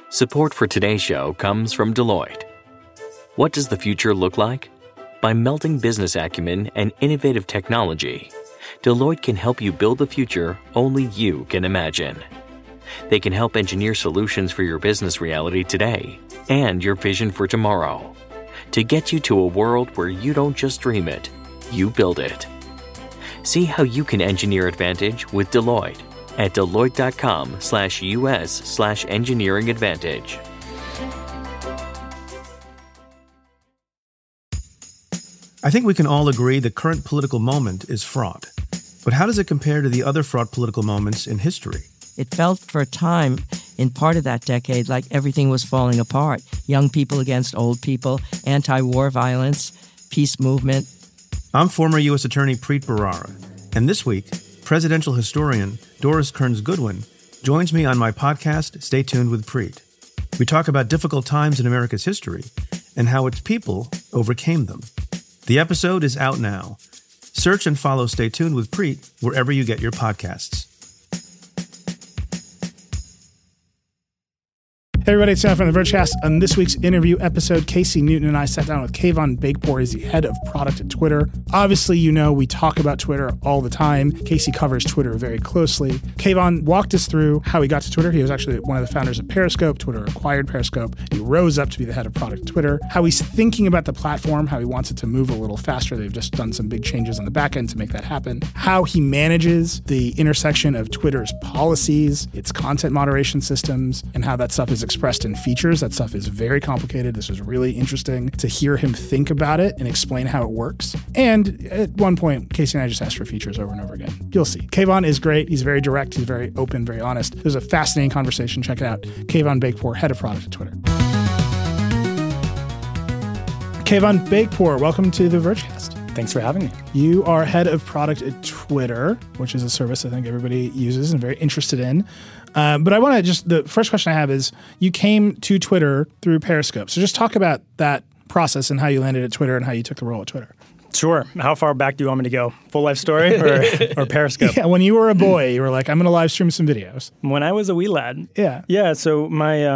Support for today's show comes from Deloitte. What does the future look like? By melding business acumen and innovative technology, Deloitte can help you build the future only you can imagine. They can help engineer solutions for your business reality today and your vision for tomorrow to get you to a world where you don't just dream it, you build it. See how you can engineer advantage with Deloitte at Deloitte.com/US/engineering advantage. I think we can all agree the current political moment is fraught. But how does it compare to the other fraught political moments in history? It felt for a time, in part of that decade, like everything was falling apart. Young people against old people, anti-war violence, peace movement. I'm former U.S. Attorney Preet Bharara, and this week, presidential historian Doris Kearns Goodwin joins me on my podcast, Stay Tuned with Preet. We talk about difficult times in America's history and how its people overcame them. The episode is out now. Search and follow Stay Tuned with Preet wherever you get your podcasts. Hey everybody, it's John from The Vergecast. On this week's interview episode, Casey Newton and I sat down with Kayvon Begbor. He's the head of product at Twitter. Obviously, you know we talk about Twitter all the time. Casey covers Twitter very closely. Kayvon walked us through how he got to Twitter. He was actually one of the founders of Periscope. Twitter acquired Periscope. He rose up to be the head of product at Twitter. How he's thinking about the platform, how he wants it to move a little faster. They've just done some big changes on the back end to make that happen. How he manages the intersection of Twitter's policies, its content moderation systems, and how that stuff is expressed in features. That stuff is very complicated. This was really interesting to hear him think about it and explain how it works. And at one point, Casey and I just asked for features over and over again. You'll see. Kayvon is great. He's very direct. He's very open, very honest. It was a fascinating conversation. Check it out. Kayvon Begbor, head of product at Twitter. Kayvon Begbor, welcome to The Vergecast. Thanks for having me. You are head of product at Twitter, which is a service I think everybody uses and very interested in. But I want to the first question I have is, you came to Twitter through Periscope. So just talk about that process and how you landed at Twitter and how you took the role at Twitter. Sure. How far back do you want me to go? Full life story or Periscope? Yeah, when you were a boy, you were like, I'm going to live stream some videos. When I was a wee lad. Yeah. Yeah, so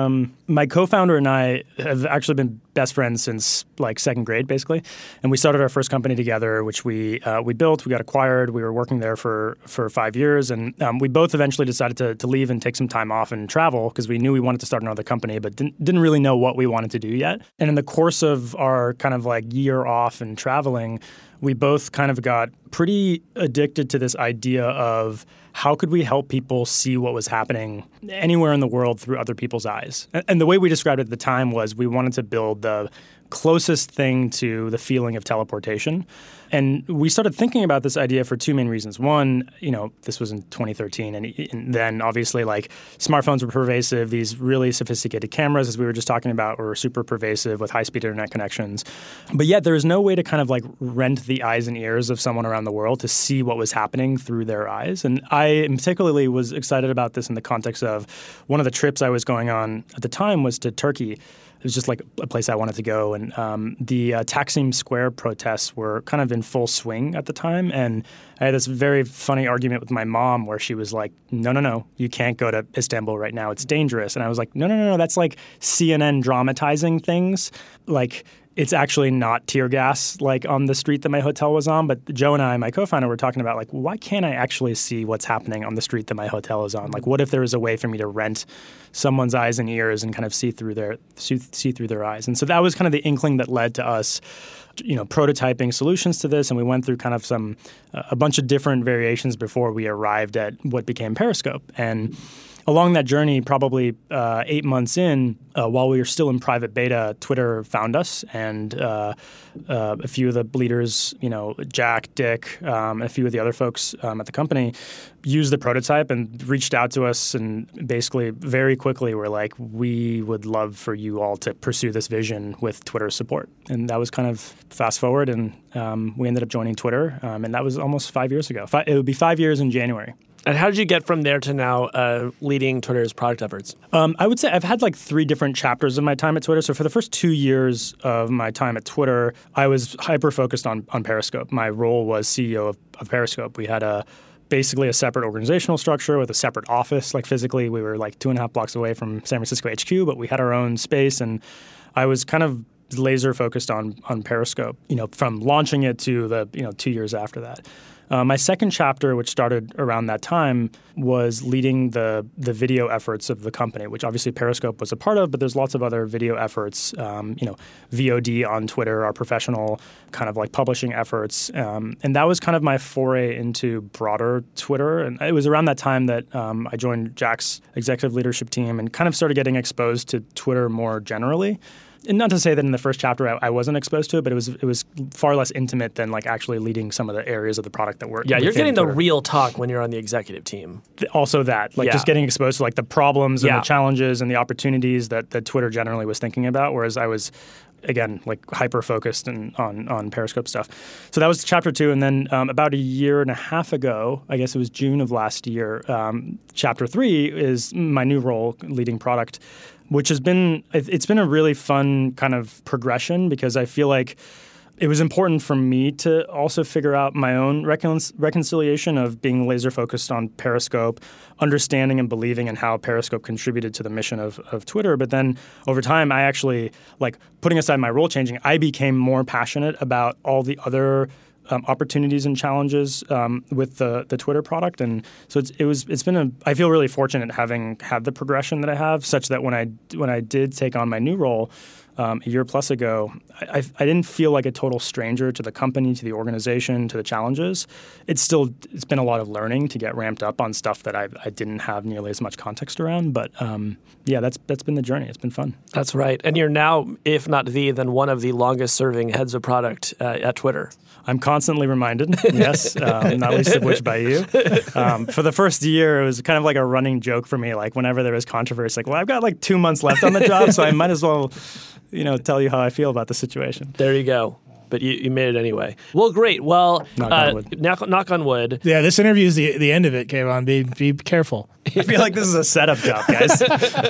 my co-founder and I have actually been best friends since like second grade, basically. And we started our first company together, which we built. We got acquired. We were working there for 5 years. And we both eventually decided to leave and take some time off and travel because we knew we wanted to start another company, but didn't really know what we wanted to do yet. And in the course of our kind of like year off and traveling, we both kind of got pretty addicted to this idea of how could we help people see what was happening anywhere in the world through other people's eyes. And the way we described it at the time was we wanted to build the closest thing to the feeling of teleportation. And we started thinking about this idea for two main reasons. One, this was in 2013, and then obviously like smartphones were pervasive. These really sophisticated cameras, as we were just talking about, were super pervasive with high-speed internet connections. But yet there was no way to kind of like rent the eyes and ears of someone around the world to see what was happening through their eyes. And I particularly was excited about this in the context of one of the trips I was going on at the time was to Turkey. It was just like a place I wanted to go. And the Taksim Square protests were kind of in full swing at the time. And I had this very funny argument with my mom where she was like, no, you can't go to Istanbul right now. It's dangerous. And I was like, no, that's like CNN dramatizing things. Like, it's actually not tear gas like on the street that my hotel was on. But Joe and I, my co-founder, were talking about like, why can't I actually see what's happening on the street that my hotel is on? Like, what if there was a way for me to rent someone's eyes and ears and kind of see through their eyes? And so that was kind of the inkling that led to us, prototyping solutions to this. And we went through kind of a bunch of different variations before we arrived at what became Periscope. And along that journey, probably 8 months in, while we were still in private beta, Twitter found us, and a few of the leaders, Jack, Dick, and a few of the other folks at the company used the prototype and reached out to us, and basically very quickly were like, we would love for you all to pursue this vision with Twitter's support. And that was kind of fast forward, and we ended up joining Twitter, and that was almost 5 years ago. It would be 5 years in January. And how did you get from there to now leading Twitter's product efforts? I would say I've had like 3 different chapters of my time at Twitter. So for the first 2 years of my time at Twitter, I was hyper-focused on Periscope. My role was CEO of Periscope. We had a basically a separate organizational structure with a separate office. Like physically, we were like 2.5 blocks away from San Francisco HQ, but we had our own space, and I was kind of laser focused on Periscope, from launching it to the 2 years after that. My second chapter, which started around that time, was leading the video efforts of the company, which obviously Periscope was a part of, but there's lots of other video efforts, VOD on Twitter, our professional kind of like publishing efforts. And that was kind of my foray into broader Twitter. And it was around that time that I joined Jack's executive leadership team and kind of started getting exposed to Twitter more generally. And not to say that in the first chapter I wasn't exposed to it, but it was far less intimate than like actually leading some of the areas of the product that were. Yeah, you're getting Twitter. the real talk when you're on the executive team. Also that, just getting exposed to like the problems and the challenges and the opportunities that Twitter generally was thinking about, whereas I was, again, like hyper-focused on Periscope stuff. So that was chapter 2. And then about a year and a half ago, I guess it was June of last year, chapter 3 is my new role, leading product, which it's been a really fun kind of progression because I feel like it was important for me to also figure out my own reconciliation of being laser focused on Periscope, understanding and believing in how Periscope contributed to the mission of Twitter. But then over time, I actually, like putting aside my role changing, I became more passionate about all the other opportunities and challenges with the Twitter product, and so I feel really fortunate having had the progression that I have, such that when I did take on my new role a year plus ago, I didn't feel like a total stranger to the company, to the organization, to the challenges. It's been a lot of learning to get ramped up on stuff that I didn't have nearly as much context around. But that's been the journey. It's been fun. That's right. And you're now, if not then one of the longest serving heads of product at Twitter. I'm constantly reminded, yes, not least of which by you. For the first year, it was kind of like a running joke for me. Like whenever there was controversy, like, well, I've got like 2 months left on the job, so I might as well, tell you how I feel about the situation. There you go. But you made it anyway. Well, great. Well, knock on wood. Knock on wood. Yeah, this interview is the end of it, Kayvon. Be careful. I feel like this is a setup job, guys.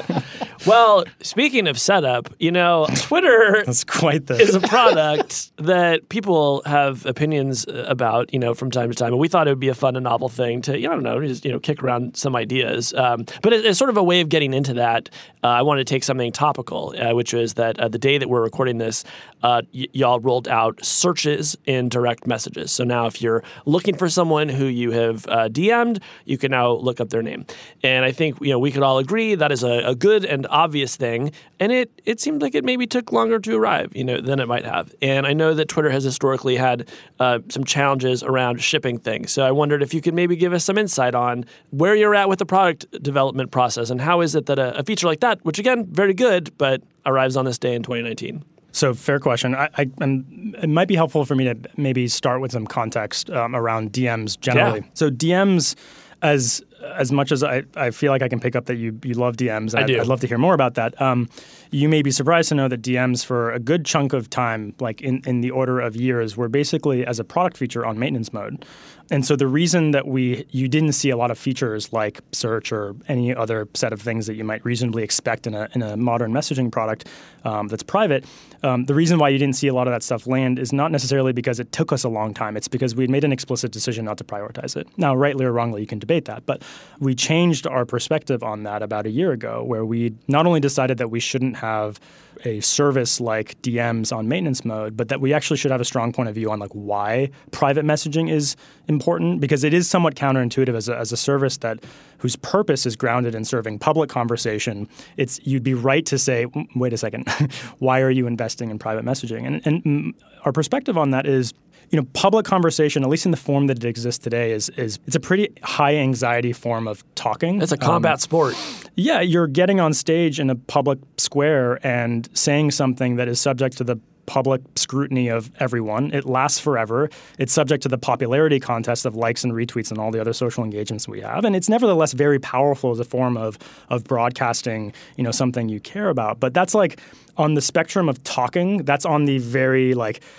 Well, speaking of setup, Twitter That's quite is a product that people have opinions about, from time to time. And we thought it would be a fun and novel thing to, just, kick around some ideas. But it's sort of a way of getting into that. I wanted to take something topical, which is that the day that we're recording this, y'all rolled out searches in direct messages. So now if you're looking for someone who you have DM'd, you can now look up their name. And I think, we could all agree that is a good and obvious thing. And it seemed like it maybe took longer to arrive, than it might have. And I know that Twitter has historically had some challenges around shipping things. So I wondered if you could maybe give us some insight on where you're at with the product development process and how is it that a feature like that, which again, very good, but arrives on this day in 2019. So fair question. It might be helpful for me to maybe start with some context around DMs generally. Yeah. So DMs, as much as I feel like I can pick up that you love DMs, and I'd love to hear more about that. You may be surprised to know that DMs for a good chunk of time, like in the order of years, were basically as a product feature on maintenance mode. And so the reason that you didn't see a lot of features like search or any other set of things that you might reasonably expect in a modern messaging product that's private, the reason why you didn't see a lot of that stuff land is not necessarily because it took us a long time. It's because we'd made an explicit decision not to prioritize it. Now, rightly or wrongly, you can debate that, but we changed our perspective on that about a year ago, where we not only decided that we shouldn't have a service like DMs on maintenance mode, but that we actually should have a strong point of view on like why private messaging is important, because it is somewhat counterintuitive as a service whose purpose is grounded in serving public conversation. You'd be right to say, wait a second, why are you investing in private messaging? And our perspective on that is, public conversation, at least in the form that it exists today, is it's a pretty high anxiety form of talking. It's a combat sport. Yeah, you're getting on stage in a public square and saying something that is subject to the public scrutiny of everyone. It lasts forever. It's subject to the popularity contest of likes and retweets and all the other social engagements we have. And it's nevertheless very powerful as a form of broadcasting, something you care about. But that's like on the spectrum of talking, that's on the very like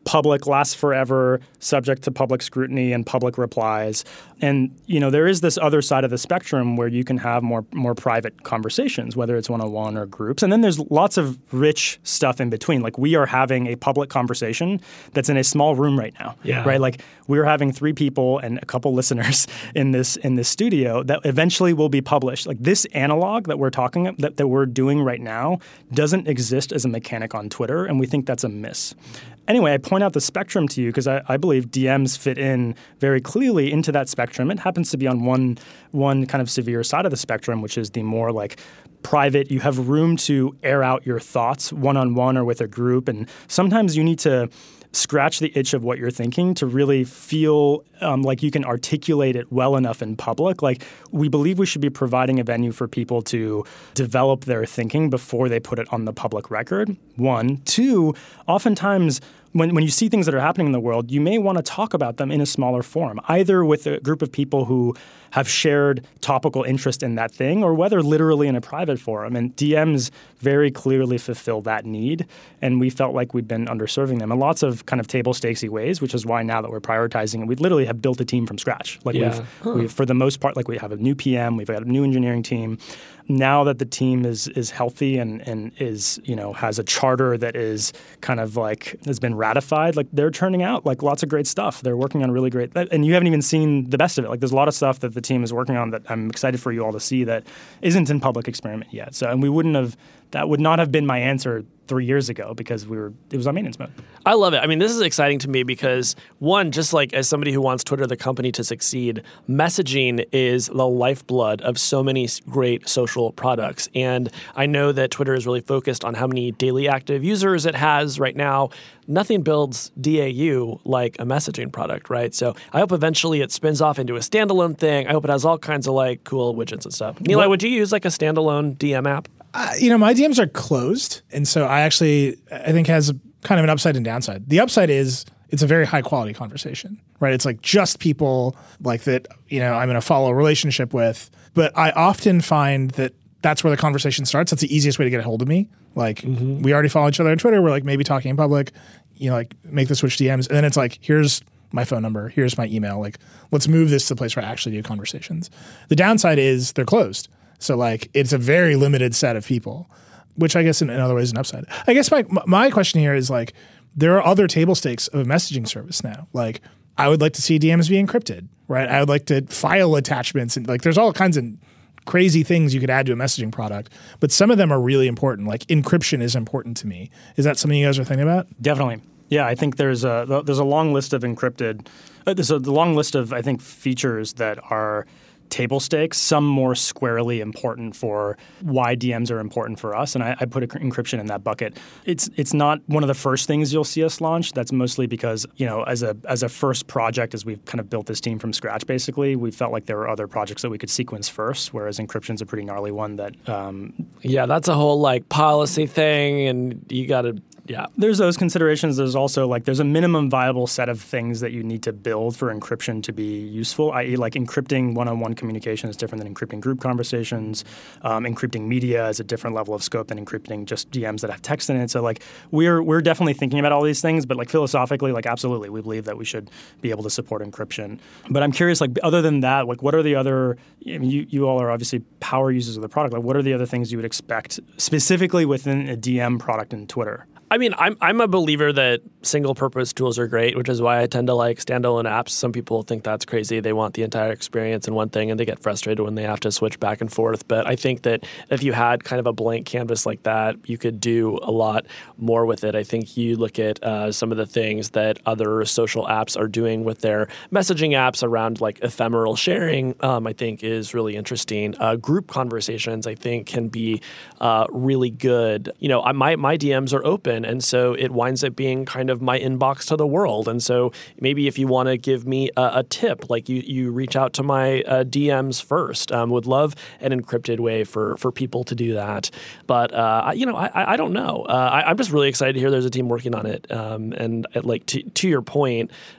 public, lasts forever, subject to public scrutiny and public replies. And, there is this other side of the spectrum where you can have more private conversations, whether it's one-on-one or groups. And then there's lots of rich stuff in between. Like, we are having a public conversation that's in a small room right now, right? Like, we're having 3 people and a couple listeners in this studio that eventually will be published. Like, this analog that we're that we're doing right now doesn't exist as a mechanic on Twitter, and we think that's a miss. Anyway, I point out the spectrum to you because I believe DMs fit in very clearly into that spectrum. It happens to be on one kind of severe side of the spectrum, which is the more like private. You have room to air out your thoughts one-on-one or with a group, and sometimes you need to scratch the itch of what you're thinking to really feel like you can articulate it well enough in public. Like, we believe we should be providing a venue for people to develop their thinking before they put it on the public record, 1. 2, oftentimes when you see things that are happening in the world, you may want to talk about them in a smaller forum, either with a group of people who have shared topical interest in that thing, or whether literally in a private forum. And DMs very clearly fulfill that need, and we felt like we'd been underserving them in lots of kind of table stakesy ways, which is why now that we're prioritizing it, we literally have built a team from scratch. Like, we've for the most part, like, we have a new PM, we've got a new engineering team. Now that the team is healthy and is, has a charter that is kind of like has been ratified, like, they're turning out like lots of great stuff. They're working on really great, and you haven't even seen the best of it. Like, there's a lot of stuff that the team is working on that I'm excited for you all to see that isn't in public experiment yet. So, and that would not have been my answer 3 years ago because it was on maintenance mode. I love it. I mean, this is exciting to me because, one, just like as somebody who wants Twitter, the company, to succeed, messaging is the lifeblood of so many great social products. And I know that Twitter is really focused on how many daily active users it has right now. Nothing builds DAU like a messaging product, right? So I hope eventually it spins off into a standalone thing. I hope it has all kinds of like cool widgets and stuff. Nilay, would you use like a standalone DM app? My DMs are closed, and so I think has kind of an upside and downside. The upside is it's a very high quality conversation, right? It's like just people like that, I'm in a follow relationship with. But I often find that that's where the conversation starts. That's the easiest way to get a hold of me. Like, we already follow each other on Twitter. We're like maybe talking in public, like make the switch DMs. And then it's like, here's my phone number. Here's my email. Like, let's move this to the place where I actually do conversations. The downside is they're closed. So, like, it's a very limited set of people, which I guess in other ways is an upside. I guess my question here is, like, there are other table stakes of a messaging service now. Like, I would like to see DMs be encrypted, right? I would like to file attachments. And, like, there's all kinds of crazy things you could add to a messaging product. But some of them are really important. Like, encryption is important to me. Is that something you guys are thinking about? Definitely. Yeah, I think there's a long list of encrypted there's a long list of, I think, features that are table stakes, some more squarely important for why DMs are important for us. And I put encryption in that bucket. It's not one of the first things you'll see us launch. That's mostly because, as a first project, as we've kind of built this team from scratch, basically, we felt like there were other projects that we could sequence first, whereas encryption's a pretty gnarly one that... that's a whole like policy thing, and you got to... Yeah. There's those considerations. There's also there's a minimum viable set of things that you need to build for encryption to be useful, i.e. like encrypting one-on-one communication is different than encrypting group conversations. Encrypting media is a different level of scope than encrypting just DMs that have text in it. So we're definitely thinking about all these things, but philosophically, absolutely, we believe that we should be able to support encryption. But I'm curious, other than that, what are the other, you all are obviously power users of the product. What are the other things you would expect specifically within a DM product in Twitter? I mean, I'm a believer that single-purpose tools are great, which is why I tend to like standalone apps. Some people think that's crazy. They want the entire experience in one thing, and they get frustrated when they have to switch back and forth. But I think that if you had kind of a blank canvas like that, you could do a lot more with it. I think you look at some of the things that other social apps are doing with their messaging apps around like ephemeral sharing, I think is really interesting. Group conversations, I think, can be really good. My DMs are open. And so it winds up being kind of my inbox to the world. And so maybe if you want to give me a tip, like you reach out to my DMs first. Would love an encrypted way for people to do that. But, I don't know. I'm just really excited to hear there's a team working on it. And to your point,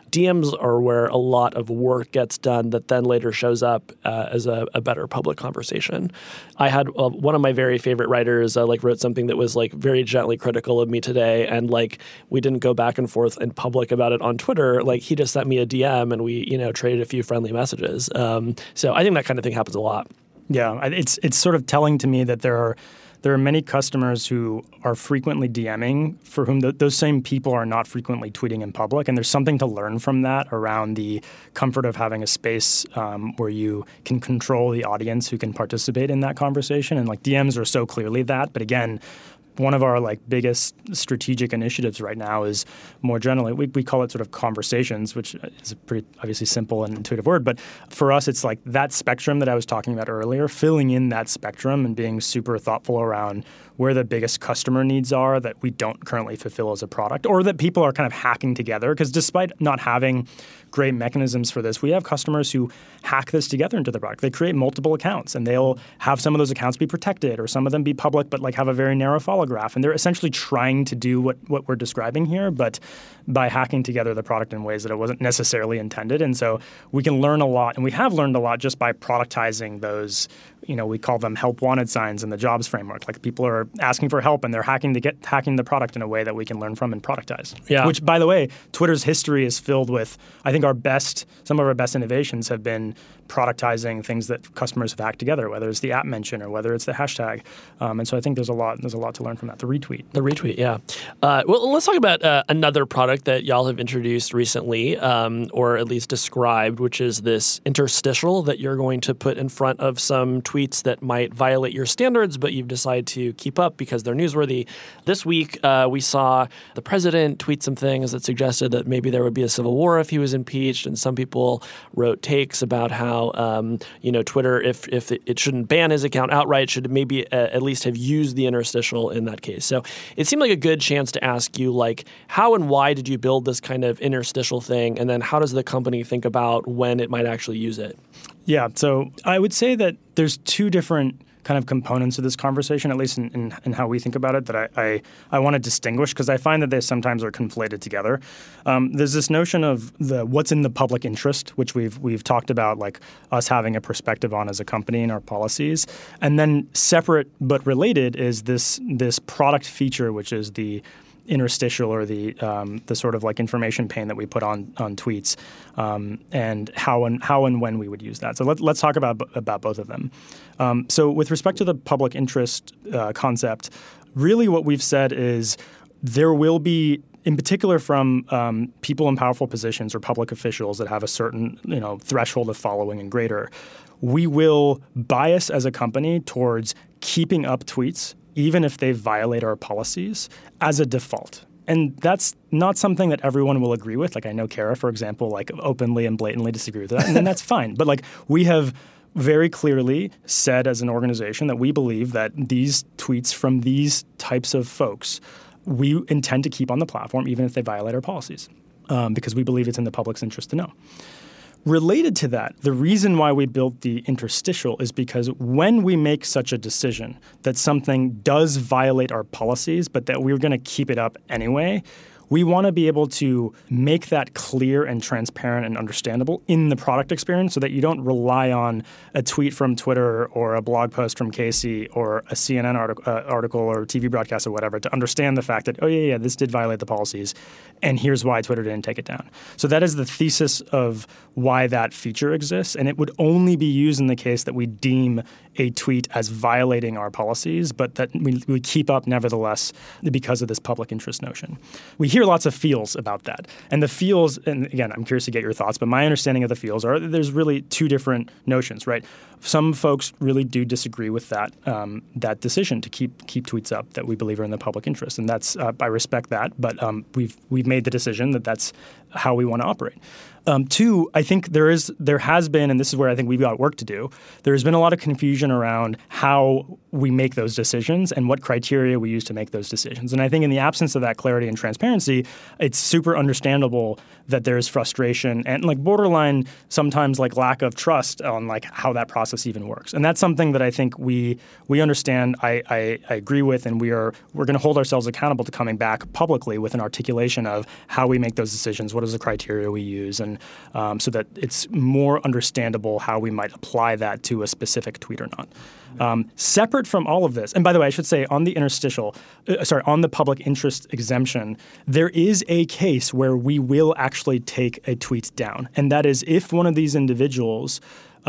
DMs are where a lot of work gets done that then later shows up as a better public conversation. I had one of my very favorite writers wrote something that was very gently critical of me today, and we didn't go back and forth in public about it on Twitter. He just sent me a DM and we traded a few friendly messages. So I think that kind of thing happens a lot. Yeah, it's sort of telling to me that there are many customers who are frequently DMing for whom those same people are not frequently tweeting in public. And there's something to learn from that around the comfort of having a space where you can control the audience who can participate in that conversation. And DMs are so clearly that. But again, one of our biggest strategic initiatives right now is more generally, we call it sort of conversations, which is a pretty obviously simple and intuitive word. But for us, it's that spectrum that I was talking about earlier, filling in that spectrum and being super thoughtful around where the biggest customer needs are that we don't currently fulfill as a product, or that people are kind of hacking together. Because despite not having great mechanisms for this, we have customers who hack this together into the product. They create multiple accounts, and they'll have some of those accounts be protected, or some of them be public, but have a very narrow follow graph. And they're essentially trying to do what we're describing here, but by hacking together the product in ways that it wasn't necessarily intended. And so we can learn a lot, and we have learned a lot just by productizing those. We call them help wanted signs in the jobs framework. People are asking for help and they're hacking the product in a way that we can learn from and productize. Yeah. Which, by the way, Twitter's history is filled with, I think some of our best innovations have been productizing things that customers have hacked together, whether it's the app mention or whether it's the hashtag. And so I think there's a lot to learn from that. The retweet, yeah. Well, let's talk about another product that y'all have introduced recently, or at least described, which is this interstitial that you're going to put in front of some tweets that might violate your standards, but you've decided to keep up because they're newsworthy. This week, we saw the president tweet some things that suggested that maybe there would be a civil war if he was impeached, and some people wrote takes about how Twitter, if it shouldn't ban his account outright, should maybe at least have used the interstitial in that case. So it seemed like a good chance to ask you, how and why did you build this kind of interstitial thing, and then how does the company think about when it might actually use it? Yeah, so I would say that there's two different kind of components of this conversation, at least in how we think about it, that I want to distinguish, because I find that they sometimes are conflated together. There's this notion of what's in the public interest, which we've talked about, us having a perspective on as a company and our policies. And then separate but related is this product feature, which is the interstitial, or the sort of information pane that we put on tweets, and how and when we would use that. So let's talk about both of them. So with respect to the public interest concept, really what we've said is there will be, in particular from people in powerful positions or public officials that have a certain threshold of following and greater, we will bias as a company towards keeping up tweets even if they violate our policies, as a default. And that's not something that everyone will agree with. I know Kara, for example, openly and blatantly disagree with that, and then that's fine. But we have very clearly said as an organization that we believe that these tweets from these types of folks, we intend to keep on the platform even if they violate our policies, because we believe it's in the public's interest to know. Related to that, the reason why we built the interstitial is because when we make such a decision that something does violate our policies, but that we're going to keep it up anyway, we want to be able to make that clear and transparent and understandable in the product experience so that you don't rely on a tweet from Twitter or a blog post from Casey or a CNN article or TV broadcast or whatever to understand the fact that, oh, yeah, this did violate the policies, and here's why Twitter didn't take it down. So that is the thesis of why that feature exists, and it would only be used in the case that we deem a tweet as violating our policies, but that we keep up nevertheless because of this public interest notion. We hear lots of feels about that. And the feels, and again, I'm curious to get your thoughts, but my understanding of the feels are there's really two different notions, right? Some folks really do disagree with that decision to keep tweets up that we believe are in the public interest. And that's, I respect that, but we've made the decision that that's how we want to operate. Two, I think there has been, and this is where I think we've got work to do, there has been a lot of confusion around how we make those decisions and what criteria we use to make those decisions. And I think in the absence of that clarity and transparency, it's super understandable that there's frustration and like borderline sometimes like lack of trust on like how that process even works. And that's something that I think we understand, I agree with, and we're going to hold ourselves accountable to coming back publicly with an articulation of how we make those decisions, what is the criteria we use, and so that it's more understandable how we might apply that to a specific tweet or not. Separate from all of this, and by the way, I should say on the on the public interest exemption, there is a case where we will actually take a tweet down. And that is if one of these individuals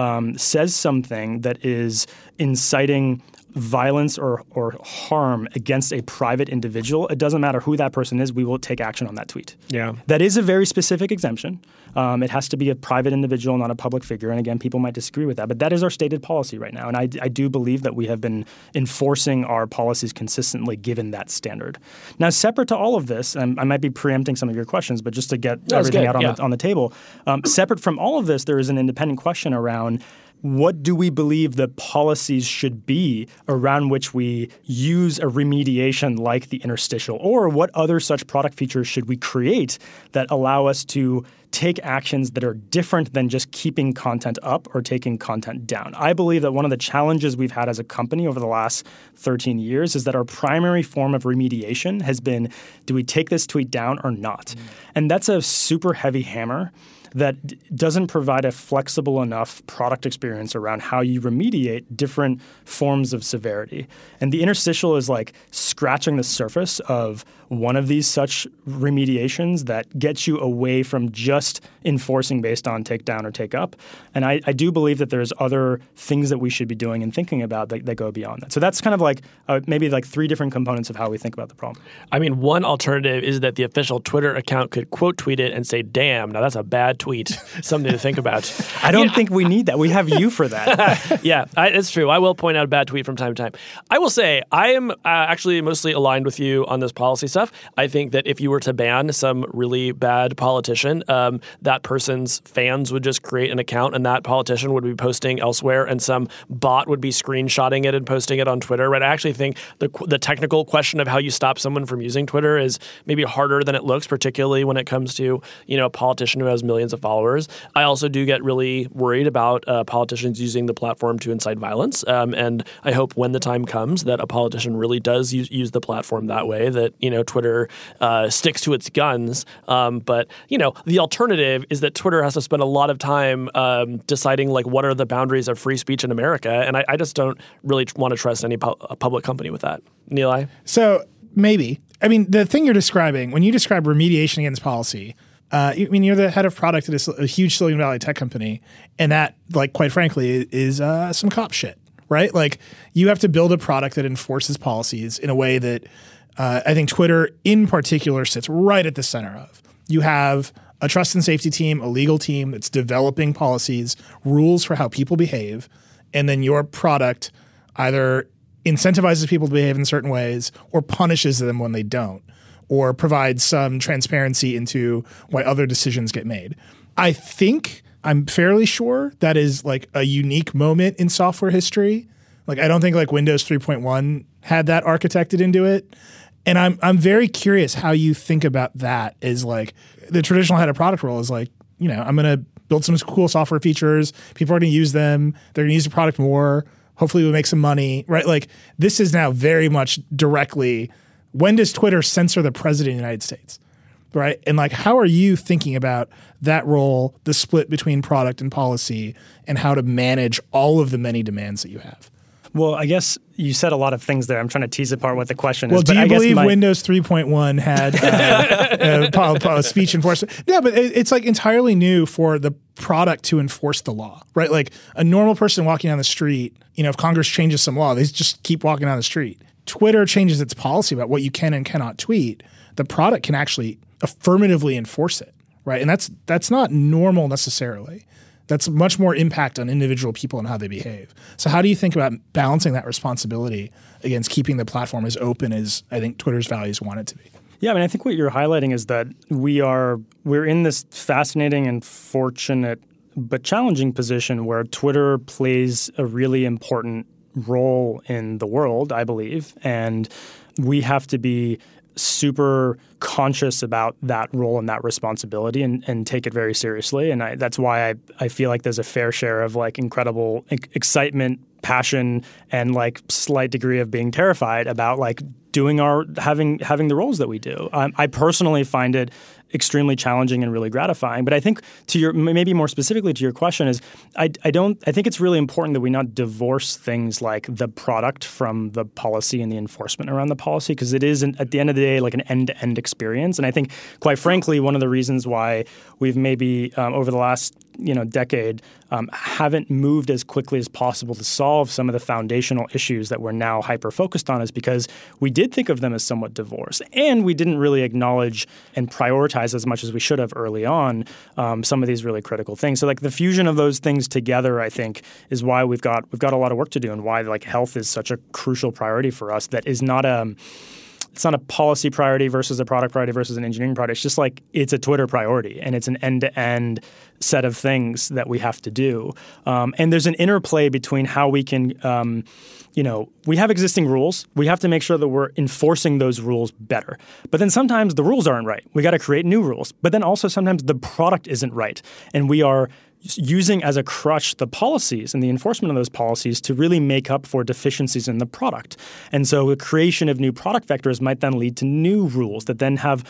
says something that is inciting violence or harm against a private individual, it doesn't matter who that person is, we will take action on that tweet. Yeah. That is a very specific exemption. It has to be a private individual, not a public figure. And again, people might disagree with that, but that is our stated policy right now. And I do believe that we have been enforcing our policies consistently given that standard. Now, separate to all of this, and I might be preempting some of your questions, but just to get everything out on the table, separate from all of this, there is an independent question around what do we believe the policies should be around which we use a remediation like the interstitial, or what other such product features should we create that allow us to take actions that are different than just keeping content up or taking content down. I believe that one of the challenges we've had as a company over the last 13 years is that our primary form of remediation has been, do we take this tweet down or not? And that's a super heavy hammer that doesn't provide a flexible enough product experience around how you remediate different forms of severity. And the interstitial is like scratching the surface of one of these such remediations that gets you away from just enforcing based on take down or take up. And I do believe that there's other things that we should be doing and thinking about that go beyond that. So that's kind of like maybe like three different components of how we think about the problem. I mean, one alternative is that the official Twitter account could quote tweet it and say, damn, now that's a bad tweet. Something to think about. I don't think we need that. We have you for that. Yeah, it's true. I will point out a bad tweet from time to time. I will say I am actually mostly aligned with you on this policy stuff. I think that if you were to ban some really bad politician, that person's fans would just create an account and that politician would be posting elsewhere and some bot would be screenshotting it and posting it on Twitter. Right? I actually think the technical question of how you stop someone from using Twitter is maybe harder than it looks, particularly when it comes to a politician who has millions of followers. I also do get really worried about politicians using the platform to incite violence. And I hope when the time comes that a politician really does use the platform that way, that, Twitter sticks to its guns. But, the alternative is that Twitter has to spend a lot of time deciding, like, what are the boundaries of free speech in America. And I just don't really want to trust any public company with that. Nilay? So maybe. I mean, the thing you're describing, when you describe remediation against policy, you're the head of product at a huge Silicon Valley tech company, and that, like, quite frankly, is some cop shit, right? Like, you have to build a product that enforces policies in a way that I think Twitter in particular sits right at the center of. You have a trust and safety team, a legal team that's developing policies, rules for how people behave, and then your product either incentivizes people to behave in certain ways or punishes them when they don't, or provides some transparency into why other decisions get made. I think, I'm fairly sure, that is like a unique moment in software history. Like, I don't think like Windows 3.1 had that architected into it. And I'm very curious how you think about that as like the traditional head of product role is like, I'm going to build some cool software features. People are going to use them. They're going to use the product more. Hopefully we'll make some money, right? Like, this is now very much directly, when does Twitter censor the president of the United States, right? And like, how are you thinking about that role, the split between product and policy, and how to manage all of the many demands that you have? Well, I guess you said a lot of things there. I'm trying to tease apart what the question is. Well, do you believe Windows 3.1 had speech enforcement? Yeah, but it's like entirely new for the product to enforce the law, right? Like, a normal person walking down the street, if Congress changes some law, they just keep walking down the street. Twitter changes its policy about what you can and cannot tweet. The product can actually affirmatively enforce it, right? And that's not normal necessarily. That's much more impact on individual people and how they behave. So how do you think about balancing that responsibility against keeping the platform as open as I think Twitter's values want it to be? Yeah, I mean, I think what you're highlighting is that we're in this fascinating and fortunate but challenging position where Twitter plays a really important role in the world, I believe, and we have to be super conscious about that role and that responsibility and take it very seriously. And that's why I feel like there's a fair share of like incredible excitement, passion, and like slight degree of being terrified about like doing having the roles that we do. I personally find it extremely challenging and really gratifying. But I think maybe more specifically to your question is I think it's really important that we not divorce things like the product from the policy and the enforcement around the policy, because it is at the end of the day like an end-to-end experience. And I think quite frankly, one of the reasons why we've maybe over the last decade haven't moved as quickly as possible to solve some of the foundational issues that we're now hyper-focused on is because we did think of them as somewhat divorced, and we didn't really acknowledge and prioritize as much as we should have early on some of these really critical things. So like the fusion of those things together, I think, is why we've got a lot of work to do, and why like health is such a crucial priority for us. That is not it's not a policy priority versus a product priority versus an engineering priority. It's just like it's a Twitter priority, and it's an end-to-end set of things that we have to do. And there's an interplay between how we can we have existing rules. We have to make sure that we're enforcing those rules better. But then sometimes the rules aren't right. We got to create new rules. But then also sometimes the product isn't right, and we are using as a crutch the policies and the enforcement of those policies to really make up for deficiencies in the product. And so the creation of new product vectors might then lead to new rules that then have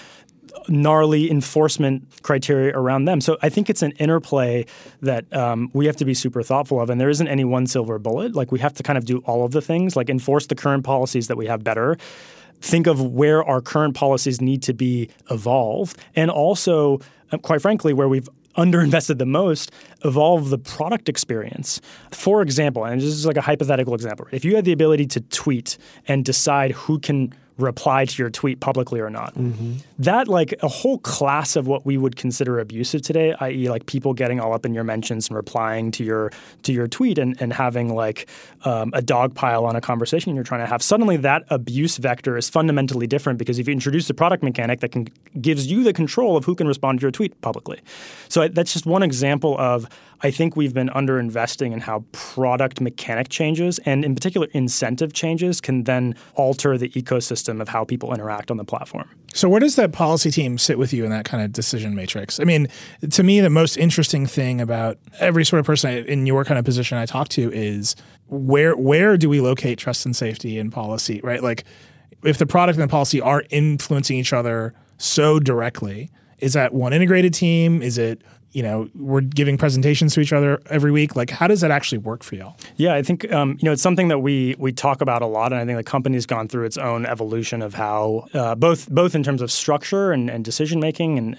gnarly enforcement criteria around them. So I think it's an interplay that we have to be super thoughtful of. And there isn't any one silver bullet. Like we have to kind of do all of the things, like enforce the current policies that we have better, think of where our current policies need to be evolved, and also, quite frankly, where we've underinvested the most, evolve the product experience. For example, and this is like a hypothetical example, if you had the ability to tweet and decide who can reply to your tweet publicly or not, that like a whole class of what we would consider abusive today, i.e. like people getting all up in your mentions and replying to your tweet and having like a dog pile on a conversation you're trying to have, suddenly that abuse vector is fundamentally different because if you introduce a product mechanic that gives you the control of who can respond to your tweet publicly. So that's just one example of, I think we've been underinvesting in how product mechanic changes, and in particular incentive changes, can then alter the ecosystem of how people interact on the platform. So where does that policy team sit with you in that kind of decision matrix? I mean, to me, the most interesting thing about every sort of person in your kind of position I talk to is where do we locate trust and safety in policy, right? Like if the product and the policy are influencing each other so directly, is that one integrated team? Is it we're giving presentations to each other every week? Like, how does that actually work for y'all? Yeah, I think, it's something that we talk about a lot. And I think the company's gone through its own evolution of how both in terms of structure and decision-making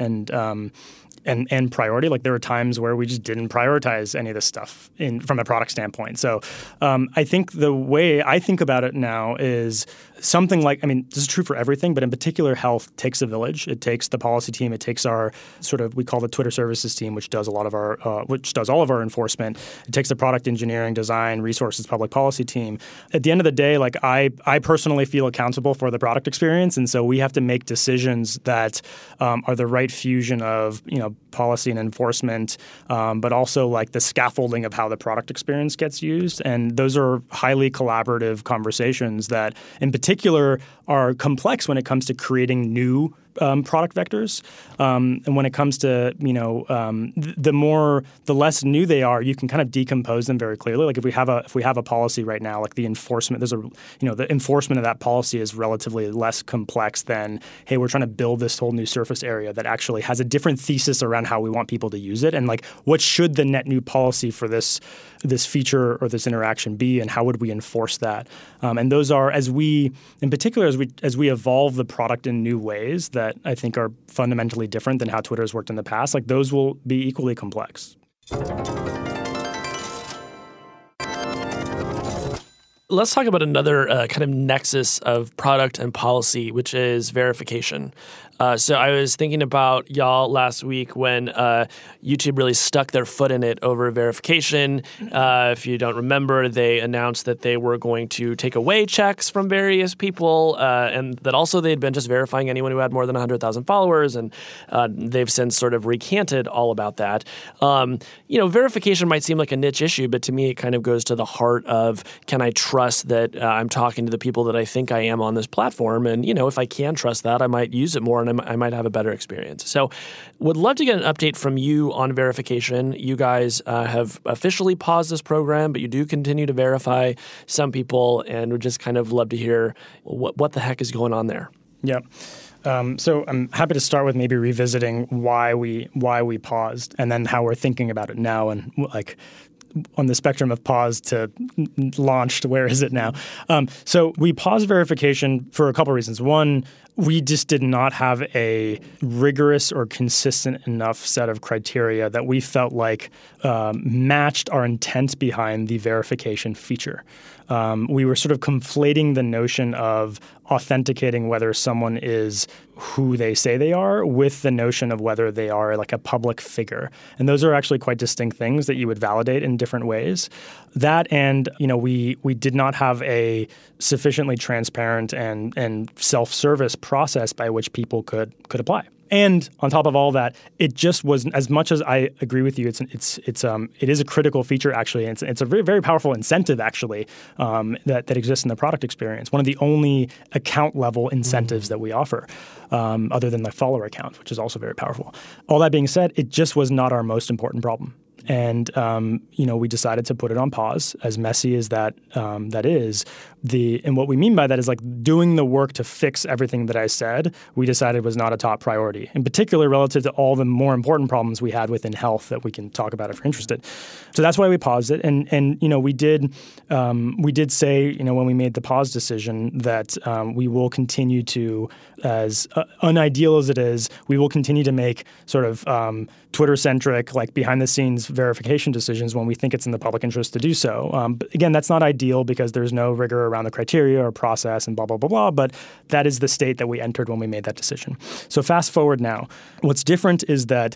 and priority. Like there were times where we just didn't prioritize any of this stuff from a product standpoint. So I think the way I think about it now is something like, this is true for everything, but in particular, health takes a village. It takes the policy team. It takes our we call the Twitter services team, which does all of our enforcement. It takes the product engineering, design, resources, public policy team. At the end of the day, like I personally feel accountable for the product experience, and so we have to make decisions that are the right fusion of policy and enforcement, but also like the scaffolding of how the product experience gets used. And those are highly collaborative conversations that, in particular, are complex when it comes to creating new product vectors. And when it comes to, the less new they are, you can kind of decompose them very clearly. Like if we have a policy right now, like the enforcement, the enforcement of that policy is relatively less complex than, hey, we're trying to build this whole new surface area that actually has a different thesis around how we want people to use it. And like, what should the net new policy for this feature or this interaction be, and how would we enforce that? And those are, as we evolve the product in new ways that I think are fundamentally different than how Twitter has worked in the past, like those will be equally complex. Let's talk about another kind of nexus of product and policy, which is verification. So I was thinking about y'all last week when YouTube really stuck their foot in it over verification. If you don't remember, they announced that they were going to take away checks from various people, and that also they'd been just verifying anyone who had more than 100,000 followers, and they've since sort of recanted all about that. Verification might seem like a niche issue, but to me it kind of goes to the heart of, can I trust that I'm talking to the people that I think I am on this platform? And, if I can trust that, I might use it more and I might have a better experience. So would love to get an update from you on verification. You guys have officially paused this program, but you do continue to verify some people, and would just kind of love to hear what the heck is going on there. Yeah. So I'm happy to start with maybe revisiting why we paused, and then how we're thinking about it now, and like on the spectrum of pause to launched, where is it now? So we paused verification for a couple of reasons. One, we just did not have a rigorous or consistent enough set of criteria that we felt like matched our intent behind the verification feature. We were sort of conflating the notion of authenticating whether someone is who they say they are with the notion of whether they are like a public figure. And those are actually quite distinct things that you would validate in different ways. That and, we did not have a sufficiently transparent and self-service process by which people could apply. And on top of all that, it just was, as much as I agree with you, it is a critical feature actually. And it's a very, very powerful incentive actually that exists in the product experience. One of the only account level incentives that we offer, other than the follower account, which is also very powerful. All that being said, it just was not our most important problem. And we decided to put it on pause, as messy as that is. And what we mean by that is like doing the work to fix everything that I said, we decided was not a top priority, in particular relative to all the more important problems we had within health that we can talk about if you're interested. So that's why we paused it. And we did say, when we made the pause decision that we will continue to, as unideal as it is, we will continue to make sort of Twitter-centric, like behind-the-scenes verification decisions when we think it's in the public interest to do so. But again, that's not ideal because there's no rigor around the criteria or process and blah, blah, blah, blah. But that is the state that we entered when we made that decision. So fast forward now. What's different is that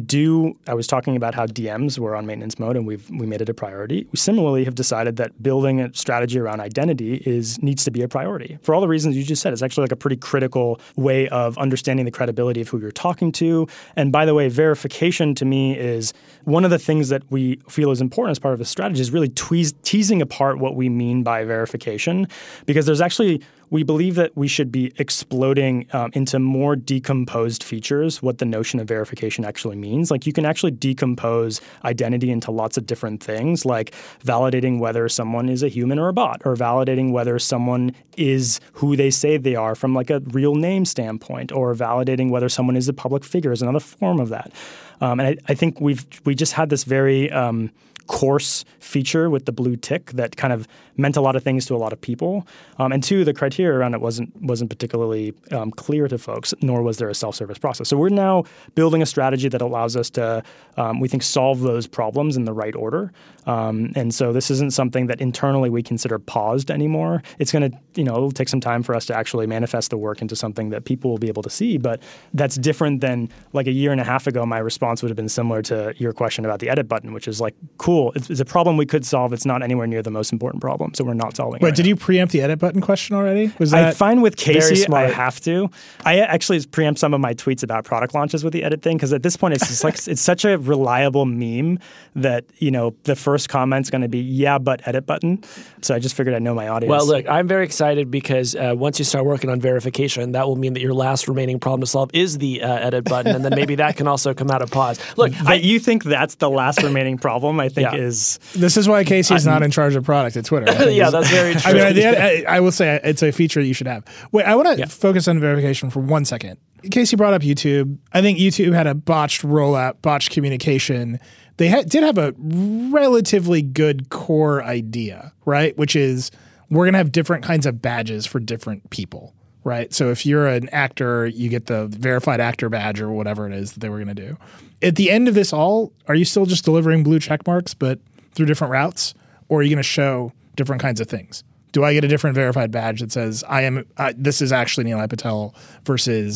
I was talking about how DMs were on maintenance mode and we made it a priority. We similarly have decided that building a strategy around identity needs to be a priority. For all the reasons you just said, it's actually like a pretty critical way of understanding the credibility of who you're talking to. And by the way, verification to me is one of the things that we feel is important as part of the strategy is really teasing apart what we mean by verification, because we believe that we should be exploding into more decomposed features what the notion of verification actually means. Like you can actually decompose identity into lots of different things, like validating whether someone is a human or a bot, or validating whether someone is who they say they are from like a real name standpoint, or validating whether someone is a public figure is another form of that. And I think we just had this very coarse feature with the blue tick that kind of meant a lot of things to a lot of people. And two, the criteria around it wasn't particularly clear to folks, nor was there a self-service process. So we're now building a strategy that allows us to, we think, solve those problems in the right order. And so this isn't something that internally we consider paused anymore. It's going to, it'll take some time for us to actually manifest the work into something that people will be able to see. But that's different than like a year and a half ago, my response would have been similar to your question about the edit button, which is like, cool, it's a problem we could solve. It's not anywhere near the most important problem. So we're not solving it. Wait, did you preempt the edit button question already? I find with Casey, I have to. I actually preempt some of my tweets about product launches with the edit thing, because at this point, it's just like it's such a reliable meme that, the first comment's going to be, yeah, but edit button. So I just figured I'd know my audience. Well, look, I'm very excited because once you start working on verification, that will mean that your last remaining problem to solve is the edit button, and then maybe that can also come out of pause. Look, you think that's the last remaining problem, I think is... This is why Casey's not in charge of product at Twitter. Yeah, that's very true. I mean, I will say it's a feature that you should have. Wait, I want to focus on verification for 1 second. Casey brought up YouTube. I think YouTube had a botched rollout, botched communication. They did have a relatively good core idea, right? Which is we're going to have different kinds of badges for different people, right? So if you're an actor, you get the verified actor badge or whatever it is that they were going to do. At the end of this all, are you still just delivering blue check marks but through different routes? Or are you going to show different kinds of things? Do I get a different verified badge that says this is actually Nilay Patel versus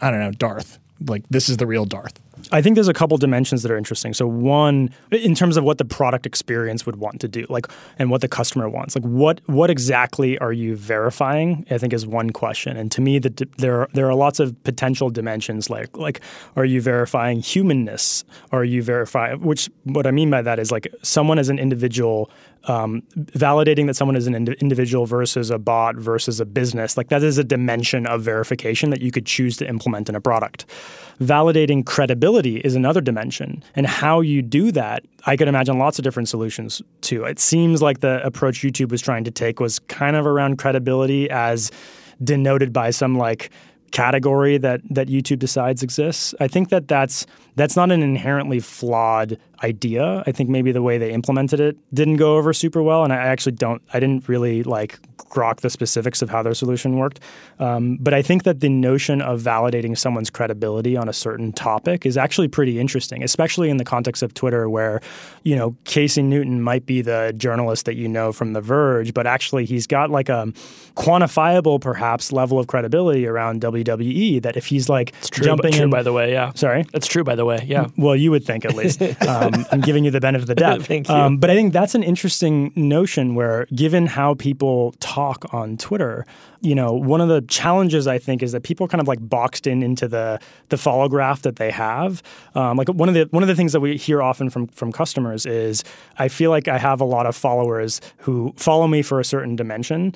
I don't know, Darth. Like, this is the real Darth. I think there's a couple dimensions that are interesting. So one, in terms of what the product experience would want to do, like, and what the customer wants, like what exactly are you verifying, I think is one question. And to me, there are lots of potential dimensions, like are you verifying humanness? Are you verifying, which what I mean by that is like someone as an individual, validating that someone is an individual versus a bot versus a business, like that is a dimension of verification that you could choose to implement in a product. Validating credibility is another dimension. And how you do that, I could imagine lots of different solutions to. It seems like the approach YouTube was trying to take was kind of around credibility as denoted by some like category that YouTube decides exists. I think that's not an inherently flawed idea. I think maybe the way they implemented it didn't go over super well, and I didn't really like grok the specifics of how their solution worked. But I think that the notion of validating someone's credibility on a certain topic is actually pretty interesting, especially in the context of Twitter where, you know, Casey Newton might be the journalist that you know from The Verge, but actually he's got like a quantifiable, perhaps, level of credibility around WWE that if he's like jumping in... by the way, yeah. Sorry? That's true, by the way, yeah. Well, you would think at least. I'm giving you the benefit of the doubt. Thank you. But I think that's an interesting notion where, given how people talk on Twitter, you know, one of the challenges I think is that people are kind of like boxed into the follow graph that they have. Like one of the things that we hear often from customers is, I feel like I have a lot of followers who follow me for a certain dimension,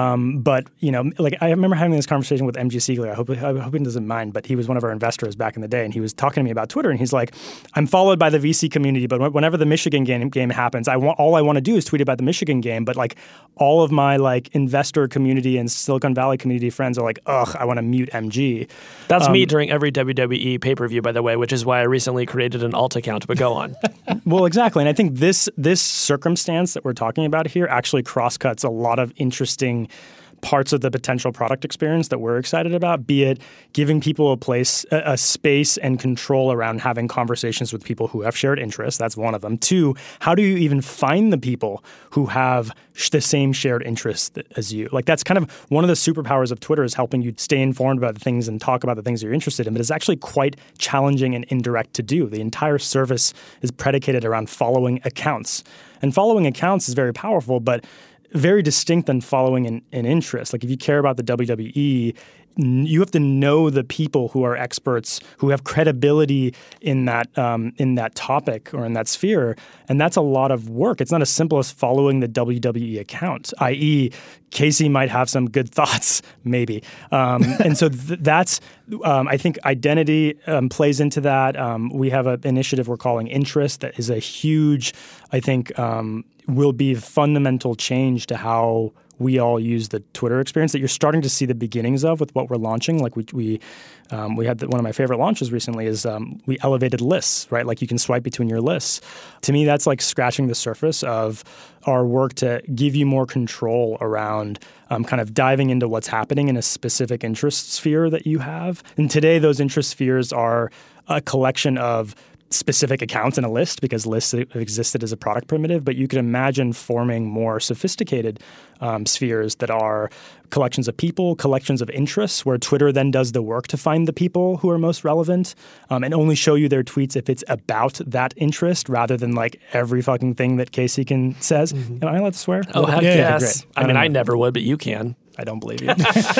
but you know, like I remember having this conversation with MG Siegler. I hope he doesn't mind, but he was one of our investors back in the day, and he was talking to me about Twitter, and he's like, I'm followed by the VC community, but whenever the Michigan game happens, all I want to do is tweet about the Michigan game, but like all of my like investor community and Silicon Valley community friends are like, ugh, I want to mute MG. That's me during every WWE pay-per-view, by the way, which is why I recently created an alt account, but go on. Well, exactly. And I think this circumstance that we're talking about here actually crosscuts a lot of interesting parts of the potential product experience that we're excited about, be it giving people a space and control around having conversations with people who have shared interests. That's one of them. Two, how do you even find the people who have the same shared interests as you? Like that's kind of one of the superpowers of Twitter, is helping you stay informed about the things and talk about the things you're interested in. But it's actually quite challenging and indirect to do. The entire service is predicated around following accounts. And following accounts is very powerful, but very distinct than following an interest. Like if you care about the WWE, you have to know the people who are experts, who have credibility in that topic or in that sphere, and that's a lot of work. It's not as simple as following the WWE account, i.e., Casey might have some good thoughts, maybe. And so that's, I think identity plays into that. We have an initiative we're calling Interest that is a huge, I think, will be fundamental change to how we all use the Twitter experience that you're starting to see the beginnings of with what we're launching. Like we had one of my favorite launches recently is we elevated lists, right? Like you can swipe between your lists. To me, that's like scratching the surface of our work to give you more control around kind of diving into what's happening in a specific interest sphere that you have. And today, those interest spheres are a collection of specific accounts in a list, because lists have existed as a product primitive, but you could imagine forming more sophisticated spheres that are collections of people, collections of interests, where Twitter then does the work to find the people who are most relevant and only show you their tweets if it's about that interest, rather than like every fucking thing that Casey says. Am I allowed to swear? Oh, heck yes. Great. I mean, I never would, but you can. I don't believe you.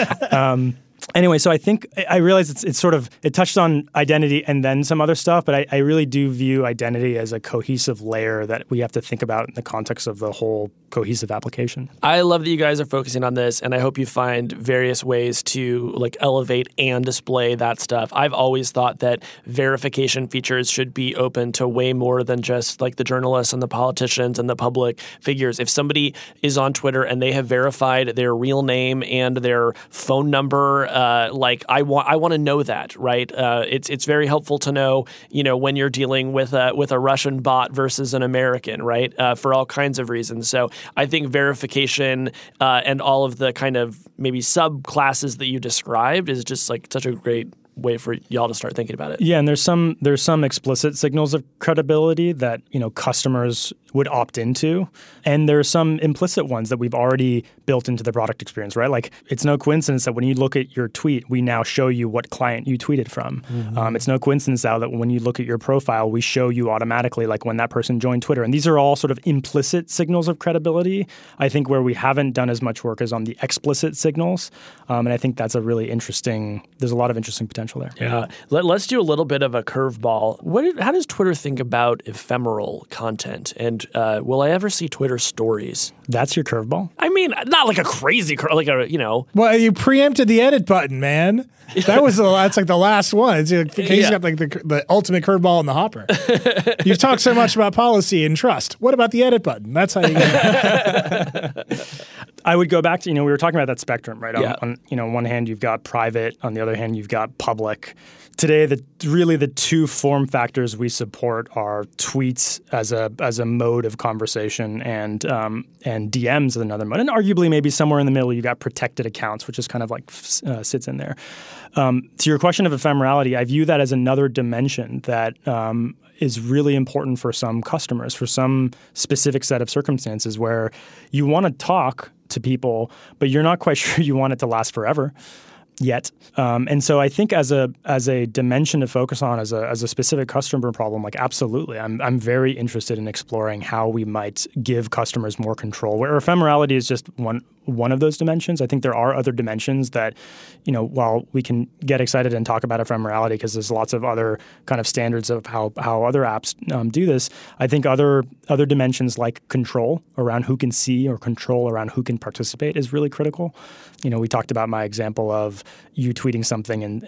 Anyway, so I think I realize it's sort of, it touched on identity and then some other stuff, but I really do view identity as a cohesive layer that we have to think about in the context of the whole cohesive application. I love that you guys are focusing on this, and I hope you find various ways to like elevate and display that stuff. I've always thought that verification features should be open to way more than just like the journalists and the politicians and the public figures. If somebody is on Twitter and they have verified their real name and their phone number, like I want to know that, right? It's very helpful to know, when you're dealing with a Russian bot versus an American, right? For all kinds of reasons. So I think verification and all of the kind of maybe subclasses that you described is just like such a great way for y'all to start thinking about it. Yeah, and there's some explicit signals of credibility that customers would opt into, and there are some implicit ones that we've already built into the product experience, right? Like, it's no coincidence that when you look at your tweet, we now show you what client you tweeted from. Mm-hmm. It's no coincidence now that when you look at your profile, we show you automatically like when that person joined Twitter. And these are all sort of implicit signals of credibility. I think where we haven't done as much work is on the explicit signals, and I think that's a really interesting. There's a lot of interesting potential there. Yeah, let's do a little bit of a curveball. How does Twitter think about ephemeral content? And will I ever see Twitter stories? That's your curveball? I mean, not like a crazy like a Well, you preempted the edit button, man. That's like the last one. It's Casey's got like the ultimate curveball in the hopper. You've talked so much about policy and trust. What about the edit button? That's how you get it. I would go back to, we were talking about that spectrum, right? Yeah. On one hand, you've got private. On the other hand, you've got public. Today, the two form factors we support are tweets as a mode of conversation and DMs as another mode. And arguably, maybe somewhere in the middle, you've got protected accounts, which is kind of like sits in there. To your question of ephemerality, I view that as another dimension that is really important for some customers, for some specific set of circumstances where you want to talk to people, but you're not quite sure you want it to last forever yet. And so I think as a dimension to focus on as a specific customer problem, like absolutely, I'm very interested in exploring how we might give customers more control, where ephemerality is just one of those dimensions. I think there are other dimensions that, while we can get excited and talk about ephemerality because there's lots of other kind of standards of how other apps do this, I think other dimensions like control around who can see or control around who can participate is really critical. We talked about my example of you tweeting something and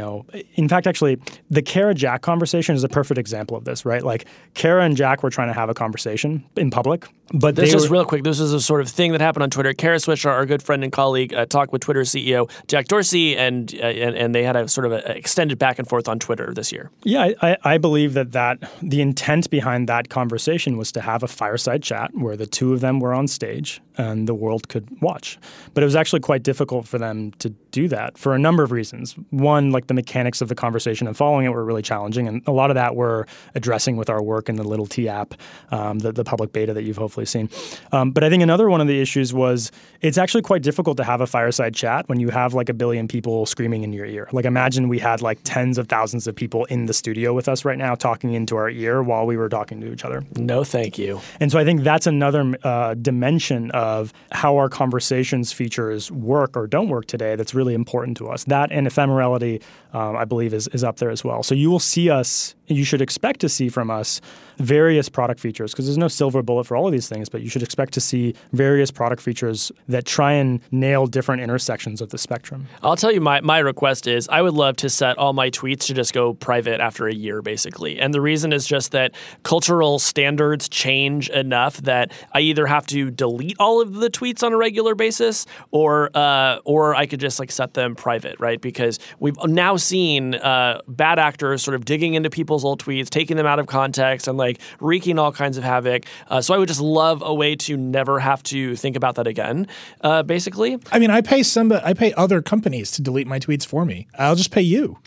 in fact, actually, the Kara Jack conversation is a perfect example of this, right? Like Kara and Jack were trying to have a conversation in public, but real quick. This is a sort of thing that happened on Twitter. Kara Swisher, our good friend and colleague, talked with Twitter CEO Jack Dorsey, and they had a sort of a extended back and forth on Twitter this year. Yeah, I believe that the intent behind that conversation was to have a fireside chat where the two of them were on stage and the world could watch. But it was actually quite difficult for them to do that for a number of reasons. One, like the mechanics of the conversation and following it were really challenging, and a lot of that we're addressing with our work in the Little T app, the public beta that you've hopefully seen. But I think another one of the issues was it's actually quite difficult to have a fireside chat when you have like 1 billion people screaming in your ear. Like imagine we had like tens of thousands of people in the studio with us right now talking into our ear while we were talking to each other. No, thank you. And so I think that's another dimension of how our conversations features work or don't work today that's really important to us. That and ephemerality, I believe, is up there as well. So you will see us, you should expect to see from us various product features, because there's no silver bullet for all of these things, but you should expect to see various product features that try and nail different intersections of the spectrum. I'll tell you my request is I would love to set all my tweets to just go private after a year, basically. And the reason is just that cultural standards change enough that I either have to delete all of the tweets on a regular basis or I could just like set them private, right? Because we've now seen bad actors sort of digging into people's old tweets, taking them out of context and like wreaking all kinds of havoc. So I would just love a way to never have to think about that again, basically. I mean, I pay other companies to delete my tweets for me. I'll just pay you.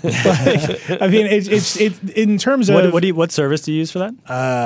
I mean, it's in terms of what service do you use for that?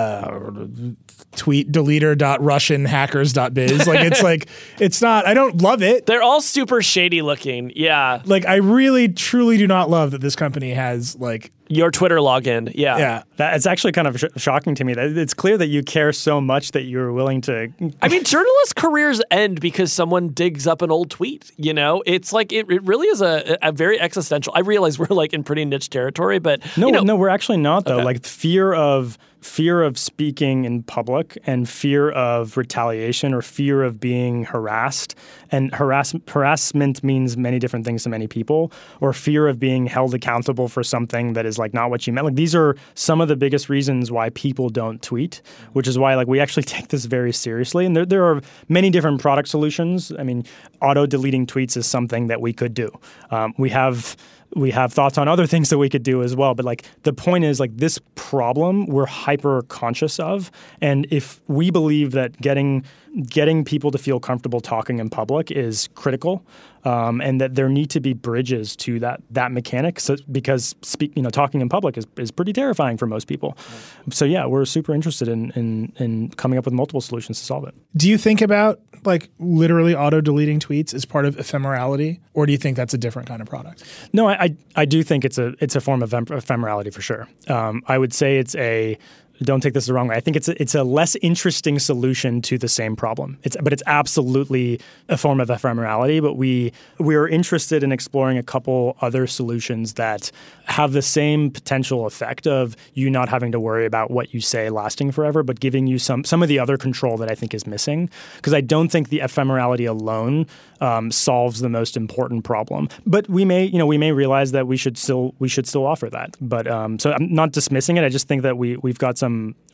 tweetdeleter.russianhackers.biz. It's not, I don't love it. They're all super shady looking. Yeah. Like I really truly do not love that this company has like your Twitter login. Yeah. Yeah. It's actually kind of shocking to me that it's clear that you care so much that you're willing to. I mean, journalists' careers end because someone digs up an old tweet. It's like it really is a very existential. I realize we're like in pretty niche territory, but no, we're actually not though. Okay. Like fear of speaking in public and fear of retaliation or fear of being harassed. And harassment means many different things to many people, or fear of being held accountable for something that is like not what you meant. Like these are some of the biggest reasons why people don't tweet, which is why like we actually take this very seriously. And there are many different product solutions. I mean, auto deleting tweets is something that we could do. We have thoughts on other things that we could do as well. But like the point is like this problem we're hyper conscious of. And if we believe that getting getting people to feel comfortable talking in public is critical, and that there need to be bridges to that mechanic. So, because talking in public is pretty terrifying for most people. So yeah, we're super interested in coming up with multiple solutions to solve it. Do you think about like literally auto deleting tweets as part of ephemerality, or do you think that's a different kind of product? No, I do think it's a form of ephemerality for sure. I would say don't take this the wrong way. I think it's a less interesting solution to the same problem. But it's absolutely a form of ephemerality. But we are interested in exploring a couple other solutions that have the same potential effect of you not having to worry about what you say lasting forever, but giving you some of the other control that I think is missing. Because I don't think the ephemerality alone solves the most important problem. But we may realize that we should still offer that. But so I'm not dismissing it. I just think that we've got some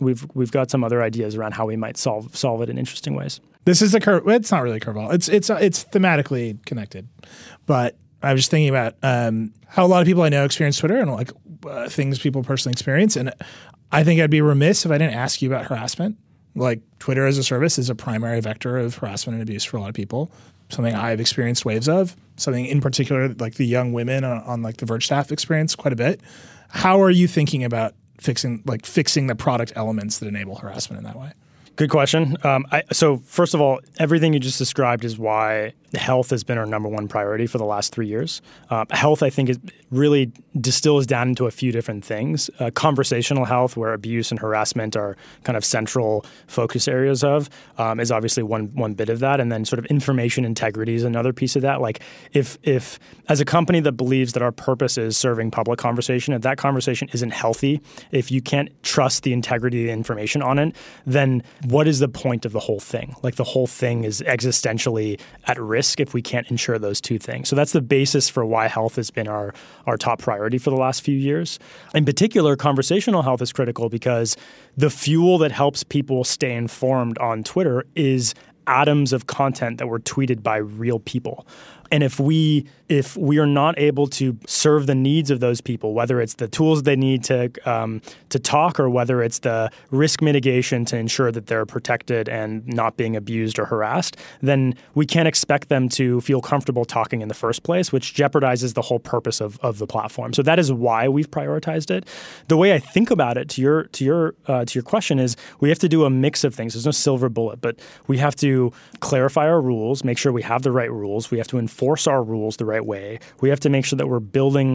other ideas around how we might solve it in interesting ways. This is it's not really a curveball. It's thematically connected, but I was just thinking about how a lot of people I know experience Twitter and like things people personally experience, and I think I'd be remiss if I didn't ask you about harassment. Like Twitter as a service is a primary vector of harassment and abuse for a lot of people. Something I've experienced waves of. Something in particular, like the young women on like the Verge staff experience quite a bit. How are you thinking about fixing the product elements that enable harassment in that way? Good question. So first of all, everything you just described is why health has been our number one priority for the last 3 years. Health, I think, really distills down into a few different things. Conversational health, where abuse and harassment are kind of central focus areas of, is obviously one bit of that. And then sort of information integrity is another piece of that. Like if as a company that believes that our purpose is serving public conversation, if that conversation isn't healthy, if you can't trust the integrity of the information on it, then what is the point of the whole thing? Like the whole thing is existentially at risk if we can't ensure those two things. So that's the basis for why health has been our top priority for the last few years. In particular, conversational health is critical because the fuel that helps people stay informed on Twitter is atoms of content that were tweeted by real people. And if we are not able to serve the needs of those people, whether it's the tools they need to talk or whether it's the risk mitigation to ensure that they're protected and not being abused or harassed, then we can't expect them to feel comfortable talking in the first place, which jeopardizes the whole purpose of the platform. So that is why we've prioritized it. The way I think about it, to your question, is we have to do a mix of things. There's no silver bullet, but we have to clarify our rules, make sure we have the right rules. We have to enforce our rules the right way. We have to make sure that we're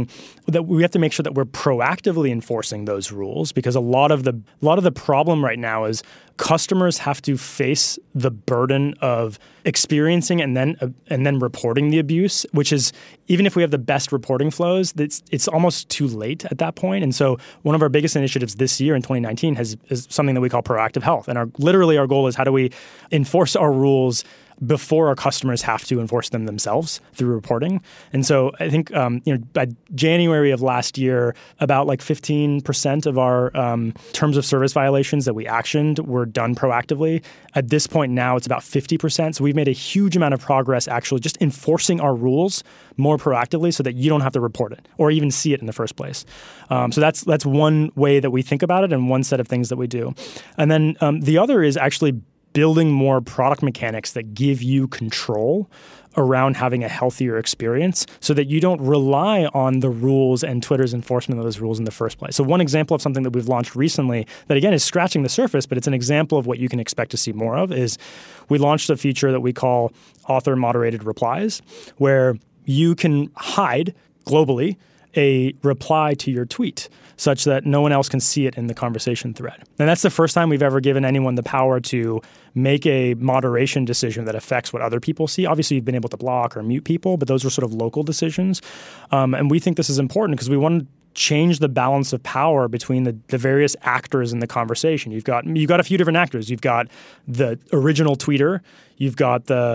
proactively enforcing those rules, because a lot of the problem right now is customers have to face the burden of experiencing and then reporting the abuse, which is, even if we have the best reporting flows, it's almost too late at that point. And so one of our biggest initiatives this year in 2019 is something that we call proactive health. And our goal is, how do we enforce our rules before our customers have to enforce them themselves through reporting. And so I think by January of last year, about like 15% of our terms of service violations that we actioned were done proactively. At this point now, it's about 50%. So we've made a huge amount of progress actually just enforcing our rules more proactively so that you don't have to report it or even see it in the first place. So that's one way that we think about it and one set of things that we do. And then the other is actually building more product mechanics that give you control around having a healthier experience so that you don't rely on the rules and Twitter's enforcement of those rules in the first place. So one example of something that we've launched recently that, again, is scratching the surface, but it's an example of what you can expect to see more of, is we launched a feature that we call author-moderated replies, where you can hide globally a reply to your tweet such that no one else can see it in the conversation thread. And that's the first time we've ever given anyone the power to make a moderation decision that affects what other people see. Obviously, you've been able to block or mute people, but those are sort of local decisions. And we think this is important because we want to change the balance of power between the various actors in the conversation. You've got a few different actors. You've got the original tweeter. You've got the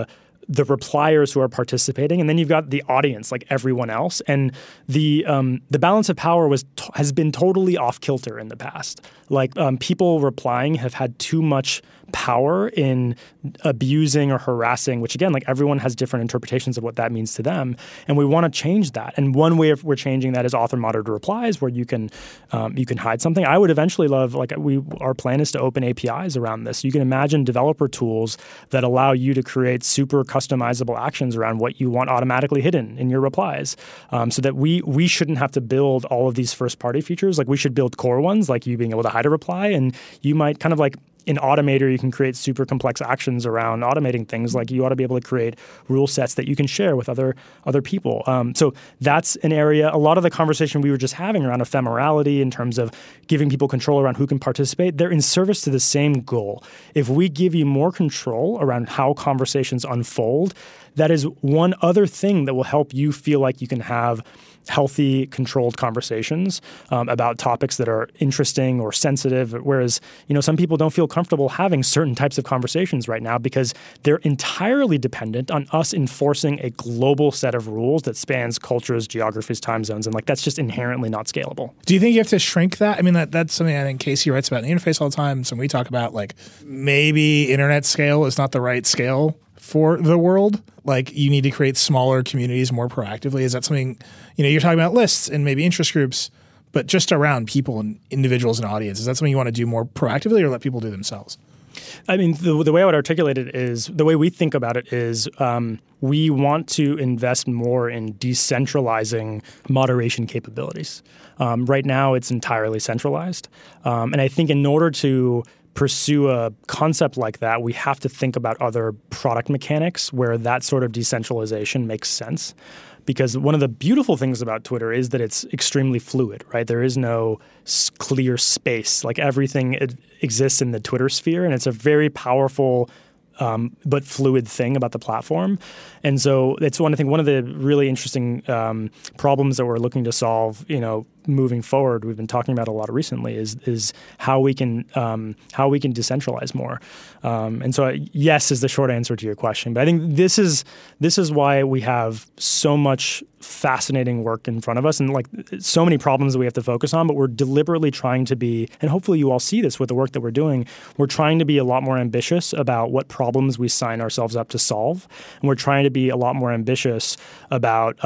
the repliers who are participating, and then you've got the audience, like everyone else. And the balance of power has been totally off kilter in the past. Like people replying have had too much power in abusing or harassing, which again, like everyone has different interpretations of what that means to them. And we want to change that. And one way we're changing that is author moderated replies, where you can hide something. I would eventually love, our plan is to open APIs around this. You can imagine developer tools that allow you to create super customizable actions around what you want automatically hidden in your replies, so that we shouldn't have to build all of these first party features. Like we should build core ones, like you being able to hide a reply, and you might kind of like in Automator, you can create super complex actions around automating things. Like you ought to be able to create rule sets that you can share with other people. So that's an area. A lot of the conversation we were just having around ephemerality in terms of giving people control around who can participate, they're in service to the same goal. If we give you more control around how conversations unfold, that is one other thing that will help you feel like you can have healthy, controlled conversations about topics that are interesting or sensitive. Whereas, some people don't feel comfortable having certain types of conversations right now because they're entirely dependent on us enforcing a global set of rules that spans cultures, geographies, time zones, and that's just inherently not scalable. Do you think you have to shrink that? I mean, that's something I think Casey writes about in the interface all the time. So when we talk about maybe internet scale is not the right scale for the world, you need to create smaller communities more proactively. Is that something, you're talking about lists and maybe interest groups, but just around people and individuals and audience, is that something you want to do more proactively or let people do themselves? I mean, the way I would articulate it is, the way we think about it is we want to invest more in decentralizing moderation capabilities. Right now, it's entirely centralized. And I think in order to pursue a concept like that, we have to think about other product mechanics where that sort of decentralization makes sense. Because one of the beautiful things about Twitter is that it's extremely fluid, right? There is no clear space. Everything exists in the Twitter sphere, and it's a very powerful but fluid thing about the platform. And so it's one of the really interesting problems that we're looking to solve, moving forward. We've been talking about a lot recently is how we can decentralize more. And so yes is the short answer to your question. But I think this is why we have so much fascinating work in front of us and so many problems that we have to focus on, but we're deliberately trying to be, and hopefully you all see this with the work that we're doing, we're trying to be a lot more ambitious about what problems we sign ourselves up to solve. And we're trying to be a lot more ambitious about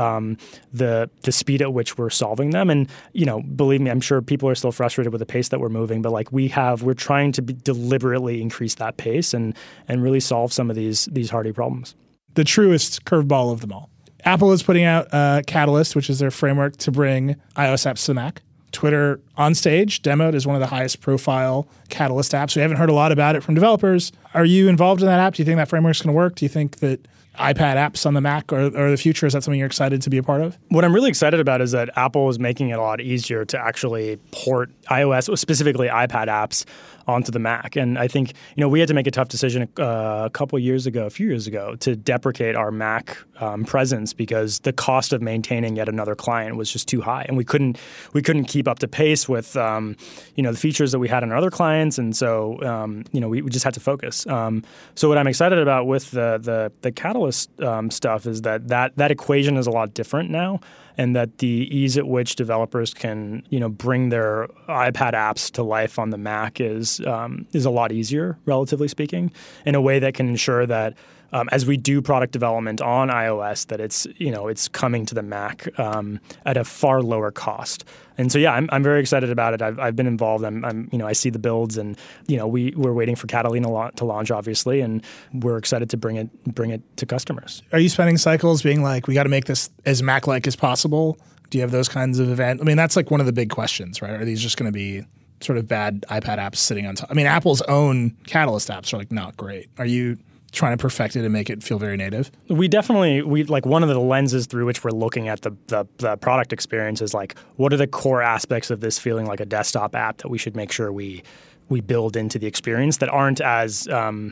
the speed at which we're solving them. And, believe me, I'm sure people are still frustrated with the pace that we're moving, but we're trying to deliberately increase that pace and really solve some of these hardy problems. The truest curveball of them all. Apple is putting out Catalyst, which is their framework to bring iOS apps to the Mac. Twitter on stage demoed as one of the highest profile Catalyst apps. We haven't heard a lot about it from developers. Are you involved in that app? Do you think that framework's going to work? Do you think that iPad apps on the Mac are the future? Is that something you're excited to be a part of? What I'm really excited about is that Apple is making it a lot easier to actually port iOS, specifically iPad apps, onto the Mac. And I think, we had to make a tough decision a few years ago, to deprecate our Mac presence because the cost of maintaining yet another client was just too high. And we couldn't keep up to pace with, the features that we had on our other clients. And so, we just had to focus. So what I'm excited about with the Catalyst stuff is that equation is a lot different now. And that the ease at which developers can, bring their iPad apps to life on the Mac is a lot easier, relatively speaking, in a way that can ensure that as we do product development on iOS, that it's coming to the Mac at a far lower cost. And so I'm very excited about it. I've been involved. I see the builds, and we're waiting for Catalina to launch, obviously, and we're excited to bring it to customers. Are you spending cycles being like, we got to make this as Mac-like as possible? Do you have those kinds of events? I mean, that's one of the big questions, right? Are these just going to be sort of bad iPad apps sitting on top? I mean, Apple's own Catalyst apps are not great. Are you trying to perfect it and make it feel very native? We definitely one of the lenses through which we're looking at the product experience is what are the core aspects of this feeling like a desktop app that we should make sure we we build into the experience that aren't as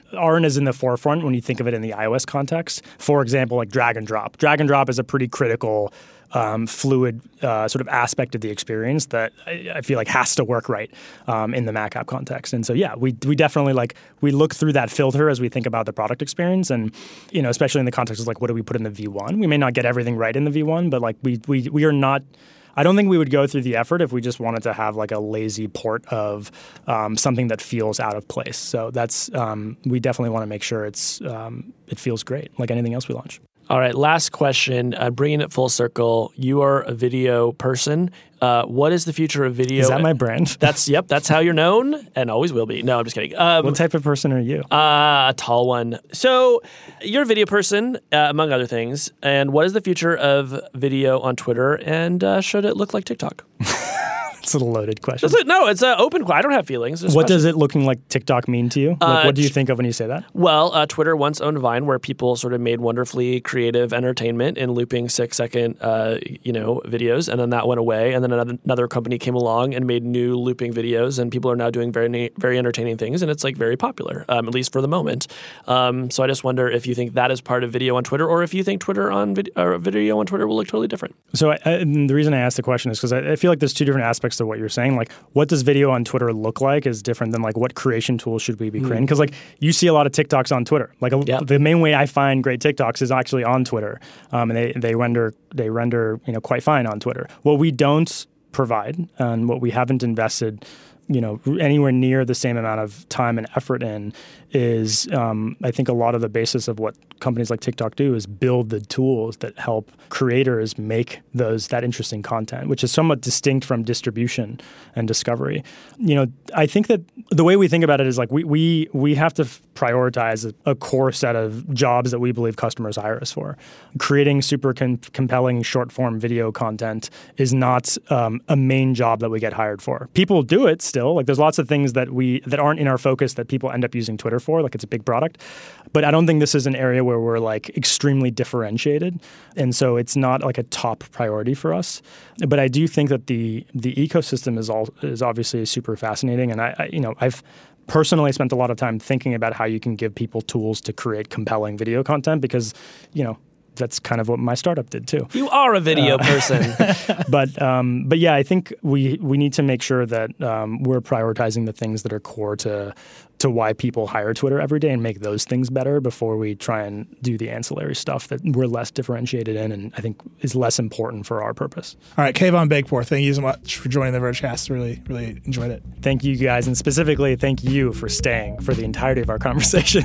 in the forefront when you think of it in the iOS context. For example, like drag and drop. Drag and drop is a pretty critical fluid sort of aspect of the experience that I feel like has to work right in the Mac app context. And so, yeah, we definitely we look through that filter as we think about the product experience. And, especially in the context of what do we put in the V1? We may not get everything right in the V1, but we are not. I don't think we would go through the effort if we just wanted to have a lazy port of something that feels out of place. So that's we definitely want to make sure it feels great, like anything else we launch. All right, last question. Bringing it full circle, you are a video person. What is the future of video? Is that my brand? That's how you're known and always will be. No, I'm just kidding. What type of person are you? A tall one. So you're a video person, among other things. And what is the future of video on Twitter? And should it look like TikTok? It's a loaded question. No, it's an open question. I don't have feelings. What does it looking like TikTok mean to you? What do you think of when you say that? Well, Twitter once owned Vine, where people sort of made wonderfully creative entertainment in looping 6-second, videos, and then that went away. And then another company came along and made new looping videos, and people are now doing very, very entertaining things, and it's very popular, at least for the moment. So I just wonder if you think that is part of video on Twitter, or if you think video on Twitter will look totally different. So the reason I asked the question is because I feel like there's two different aspects to what you're saying. What does video on Twitter look like is different than what creation tools should we be creating? Because you see a lot of TikToks on Twitter. The main way I find great TikToks is actually on Twitter, and they render quite fine on Twitter. What we don't provide and what we haven't invested anywhere near the same amount of time and effort in is I think a lot of the basis of what companies like TikTok do is build the tools that help creators make that interesting content, which is somewhat distinct from distribution and discovery. I think that the way we think about it is we have to prioritize a core set of jobs that we believe customers hire us for. Creating super compelling short form video content is not a main job that we get hired for. People do it still. There's lots of things that aren't in our focus that people end up using Twitter for. It's a big product. But I don't think this is an area where we're extremely differentiated. And so it's not a top priority for us. But I do think that the ecosystem is obviously super fascinating. And I've personally spent a lot of time thinking about how you can give people tools to create compelling video content because, that's kind of what my startup did too. You are a video person. But yeah, I think we need to make sure that we're prioritizing the things that are core to why people hire Twitter every day and make those things better before we try and do the ancillary stuff that we're less differentiated in and I think is less important for our purpose. All right, Kayvon Begbor, thank you so much for joining the Vergecast. Really, really enjoyed it. Thank you guys, and specifically thank you for staying for the entirety of our conversation.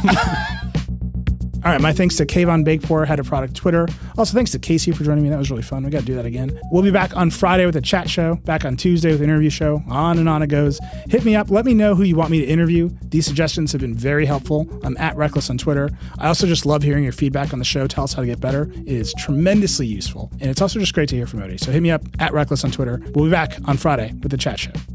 All right, my thanks to Kayvon Begbor, head of product Twitter. Also, thanks to Casey for joining me. That was really fun. We got to do that again. We'll be back on Friday with a chat show, back on Tuesday with an interview show. On and on it goes. Hit me up. Let me know who you want me to interview. These suggestions have been very helpful. I'm @Reckless on Twitter. I also just love hearing your feedback on the show. Tell us how to get better. It is tremendously useful. And it's also just great to hear from everybody. So hit me up @Reckless on Twitter. We'll be back on Friday with the chat show.